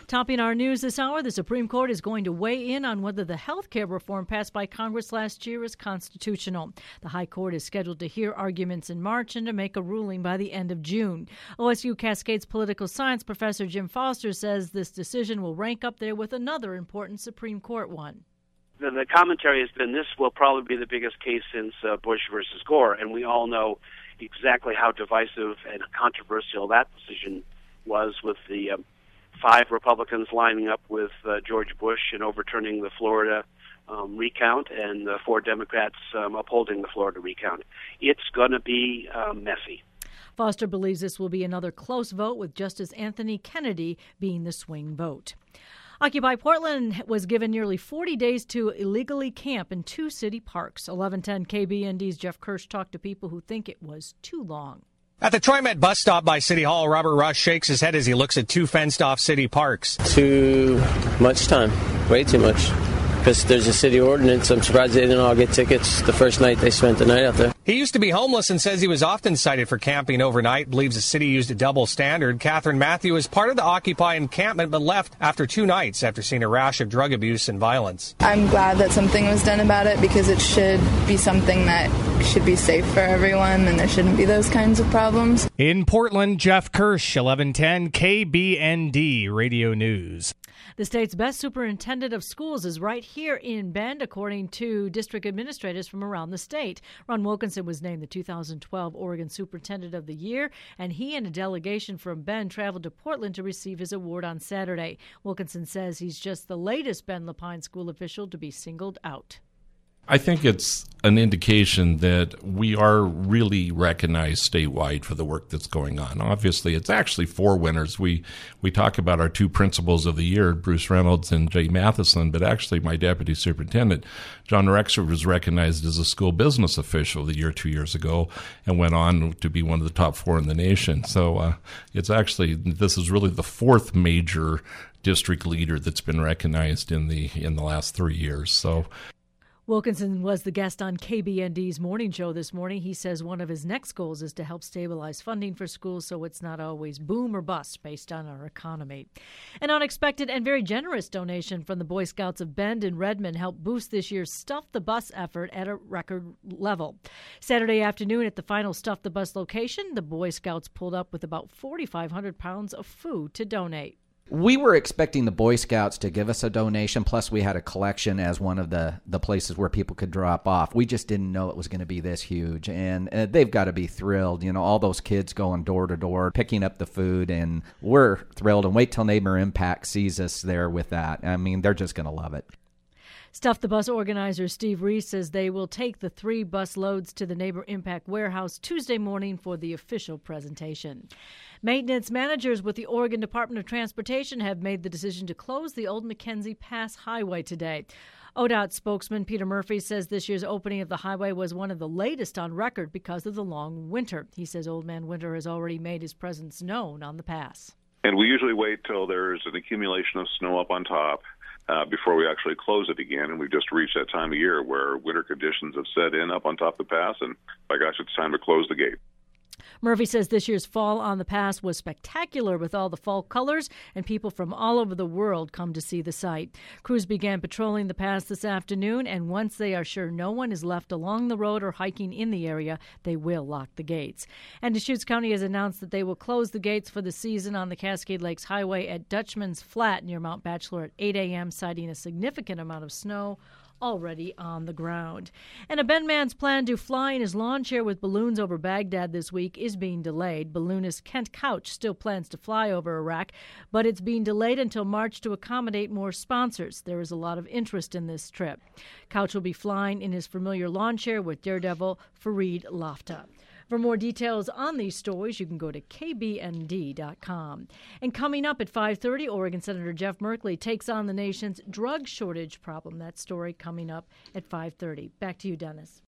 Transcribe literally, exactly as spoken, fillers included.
Topping our news this hour, the Supreme Court is going to weigh in on whether the health care reform passed by Congress last year is constitutional. The High Court is scheduled to hear arguments in March and to make a ruling by the end of June. O S U Cascades political science professor Jim Foster says this decision will rank up there with another important Supreme Court one. The, the commentary has been this will probably be the biggest case since uh, Bush versus Gore, and we all know exactly how divisive and controversial that decision was, with the um, five Republicans lining up with uh, George Bush and overturning the Florida um, recount, and the four Democrats um, upholding the Florida recount. It's going to be uh, messy. Foster believes this will be another close vote, with Justice Anthony Kennedy being the swing vote. Occupy Portland was given nearly forty days to illegally camp in two city parks. eleven ten K B N D's Jeff Kirsch talked to people who think it was too long. At the TriMet bus stop by City Hall, Robert Rush shakes his head as he looks at two fenced-off city parks. Too much time. Way too much. Because there's a city ordinance. I'm surprised they didn't all get tickets the first night they spent the night out there. He used to be homeless and says he was often cited for camping overnight, believes the city used a double standard. Catherine Matthew is part of the Occupy encampment but left after two nights after seeing a rash of drug abuse and violence. I'm glad that something was done about it, because it should be something that should be safe for everyone and there shouldn't be those kinds of problems. In Portland, Jeff Kirsch, eleven ten K B N D Radio News. The state's best superintendent of schools is right here in Bend, according to district administrators from around the state. Ron Wilkinson was named the two thousand twelve Oregon Superintendent of the Year, and he and a delegation from Bend traveled to Portland to receive his award on Saturday. Wilkinson says he's just the latest Bend-Lapine school official to be singled out. I think it's an indication that we are really recognized statewide for the work that's going on. Obviously, it's actually four winners. We we talk about our two principals of the year, Bruce Reynolds and Jay Matheson, but actually my deputy superintendent, John Rexford, was recognized as a school business official of the year two years ago and went on to be one of the top four in the nation. So uh, it's actually, this is really the fourth major district leader that's been recognized in the in the last three years. So Wilkinson was the guest on K B N D's morning show this morning. He says one of his next goals is to help stabilize funding for schools so it's not always boom or bust based on our economy. An unexpected and very generous donation from the Boy Scouts of Bend and Redmond helped boost this year's Stuff the Bus effort at a record level. Saturday afternoon at the final Stuff the Bus location, the Boy Scouts pulled up with about forty-five hundred pounds of food to donate. We were expecting the Boy Scouts to give us a donation, plus we had a collection as one of the, the places where people could drop off. We just didn't know it was going to be this huge, and uh, they've got to be thrilled. You know, all those kids going door to door, picking up the food, and we're thrilled, and wait till Neighbor Impact sees us there with that. I mean, they're just going to love it. Stuff the Bus organizer Steve Reese says they will take the three bus loads to the Neighbor Impact warehouse Tuesday morning for the official presentation. Maintenance managers with the Oregon Department of Transportation have made the decision to close the Old Mackenzie Pass Highway today. O D O T spokesman Peter Murphy says this year's opening of the highway was one of the latest on record because of the long winter. He says Old Man Winter has already made his presence known on the pass. And we usually wait till there's an accumulation of snow up on top Uh, before we actually close it again, and we've just reached that time of year where winter conditions have set in up on top of the pass, and by gosh, it's time to close the gate. Murphy says this year's Fall on the Pass was spectacular with all the fall colors, and people from all over the world come to see the site. Crews began patrolling the pass this afternoon, and once they are sure no one is left along the road or hiking in the area, they will lock the gates. And Deschutes County has announced that they will close the gates for the season on the Cascade Lakes Highway at Dutchman's Flat near Mount Bachelor at eight a.m., citing a significant amount of snow already on the ground. And a Bend man's plan to fly in his lawn chair with balloons over Baghdad this week is being delayed. Balloonist Kent Couch still plans to fly over Iraq, but it's being delayed until March to accommodate more sponsors. There is a lot of interest in this trip. Couch will be flying in his familiar lawn chair with daredevil Fareed Lafta. For more details on these stories, you can go to K B N D dot com. And coming up at five thirty, Oregon Senator Jeff Merkley takes on the nation's drug shortage problem. That story coming up at five thirty. Back to you, Dennis.